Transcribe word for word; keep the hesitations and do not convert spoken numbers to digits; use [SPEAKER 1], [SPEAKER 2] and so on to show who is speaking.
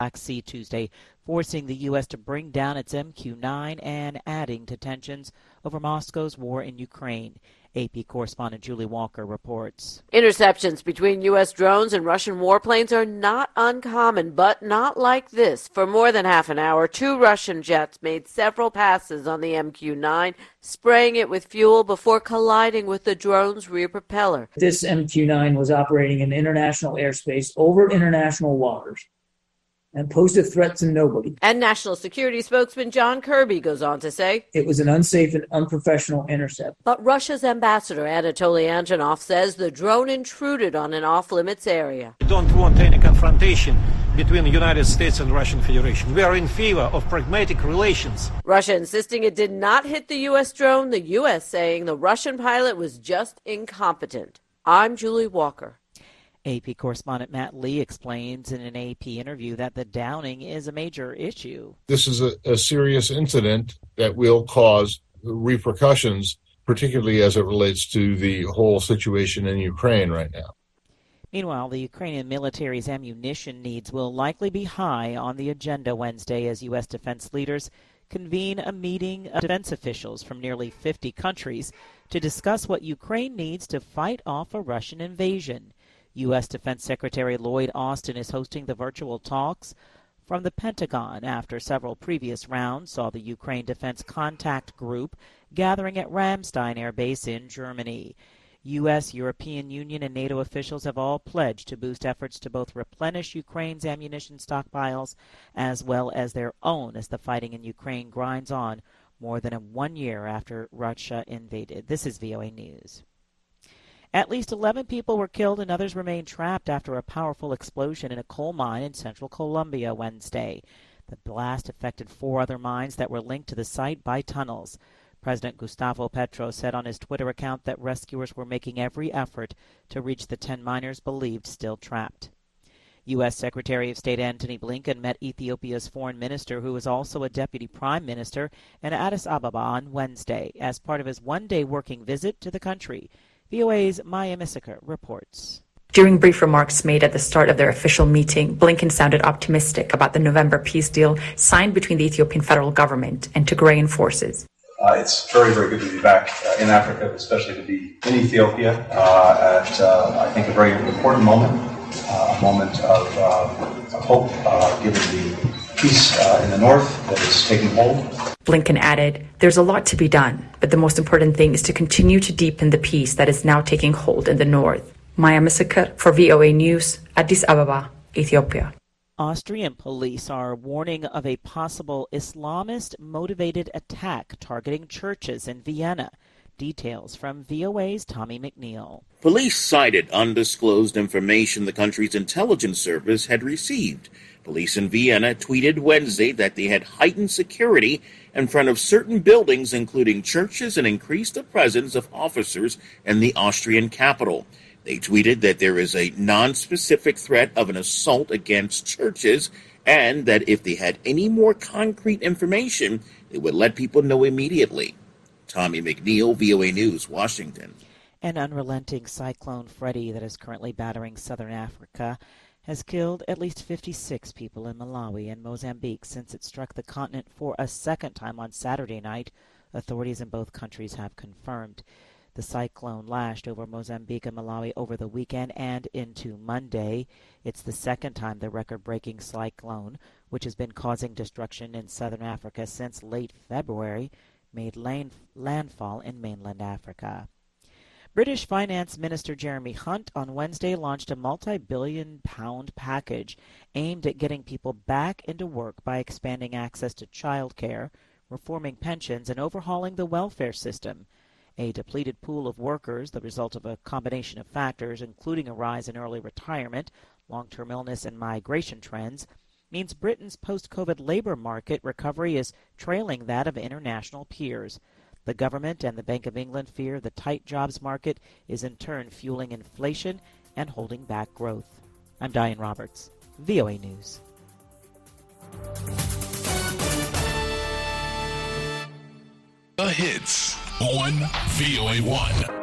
[SPEAKER 1] Black Sea Tuesday, forcing the U S to bring down its M Q nine and adding to tensions over Moscow's war in Ukraine. A P correspondent Julie Walker reports.
[SPEAKER 2] Interceptions between U S drones and Russian warplanes are not uncommon, but not like this. For more than half an hour, two Russian jets made several passes on the M Q nine, spraying it with fuel before colliding with the drone's rear propeller.
[SPEAKER 3] This M Q nine was operating in international airspace over international waters and posed a threat to nobody.
[SPEAKER 2] And National Security spokesman John Kirby goes on to say,
[SPEAKER 3] it was an unsafe and unprofessional intercept.
[SPEAKER 2] But Russia's ambassador Anatoly Antonov says the drone intruded on an off-limits area.
[SPEAKER 4] We don't want any confrontation between the United States and Russian Federation. We are in favor of pragmatic relations.
[SPEAKER 2] Russia insisting it did not hit the U S drone, the U S saying the Russian pilot was just incompetent. I'm Julie Walker.
[SPEAKER 1] A P correspondent Matt Lee explains in an A P interview that the downing is a major issue.
[SPEAKER 5] This is a, a serious incident that will cause repercussions, particularly as it relates to the whole situation in Ukraine right now.
[SPEAKER 1] Meanwhile, the Ukrainian military's ammunition needs will likely be high on the agenda Wednesday as U S defense leaders convene a meeting of defense officials from nearly fifty countries to discuss what Ukraine needs to fight off a Russian invasion. U S Defense Secretary Lloyd Austin is hosting the virtual talks from the Pentagon after several previous rounds saw the Ukraine Defense Contact Group gathering at Ramstein Air Base in Germany. U S, European Union, and NATO officials have all pledged to boost efforts to both replenish Ukraine's ammunition stockpiles as well as their own as the fighting in Ukraine grinds on more than one year after Russia invaded. This is V O A News. At least eleven people were killed and others remain trapped after a powerful explosion in a coal mine in central Colombia Wednesday. The blast affected four other mines that were linked to the site by tunnels. President Gustavo Petro said on his Twitter account that rescuers were making every effort to reach the ten miners believed still trapped. U S Secretary of State Antony Blinken met Ethiopia's foreign minister, who is also a deputy prime minister, in Addis Ababa on Wednesday as part of his one-day working visit to the country. V O A's Maya Missaker reports.
[SPEAKER 6] During brief remarks made at the start of their official meeting, Blinken sounded optimistic about the November peace deal signed between the Ethiopian federal government and Tigrayan forces.
[SPEAKER 7] Uh, it's very, very good to be back uh, in Africa, especially to be in Ethiopia uh, at, uh, I think, a very important moment, uh, a moment of, uh, of hope, uh, given the peace uh, in the north that is taking hold.
[SPEAKER 6] Blinken added, there's a lot to be done, but the most important thing is to continue to deepen the peace that is now taking hold in the north. Maya Missaker for V O A News, Addis Ababa, Ethiopia.
[SPEAKER 1] Austrian police are warning of a possible Islamist-motivated attack targeting churches in Vienna. Details from V O A's Tommy McNeil.
[SPEAKER 8] Police cited undisclosed information the country's intelligence service had received. Police in Vienna tweeted Wednesday that they had heightened security in front of certain buildings, including churches, and increased the presence of officers in the Austrian capital. They tweeted that there is a non-specific threat of an assault against churches and that if they had any more concrete information, they would let people know immediately. Tommy McNeil, V O A News, Washington.
[SPEAKER 1] An unrelenting Cyclone Freddy that is currently battering southern Africa has killed at least fifty-six people in Malawi and Mozambique since it struck the continent for a second time on Saturday night, authorities in both countries have confirmed. The cyclone lashed over Mozambique and Malawi over the weekend and into Monday. It's the second time the record-breaking cyclone, which has been causing destruction in southern Africa since late February, made land- landfall in mainland Africa. British Finance Minister Jeremy Hunt on Wednesday launched a multi-billion pound package aimed at getting people back into work by expanding access to childcare, reforming pensions, and overhauling the welfare system. A depleted pool of workers, the result of a combination of factors, including a rise in early retirement, long-term illness, and migration trends, means Britain's post-COVID labor market recovery is trailing that of international peers. The government and the Bank of England fear the tight jobs market is in turn fueling inflation and holding back growth. I'm Diane Roberts, V O A News.
[SPEAKER 9] The hits on V O A one.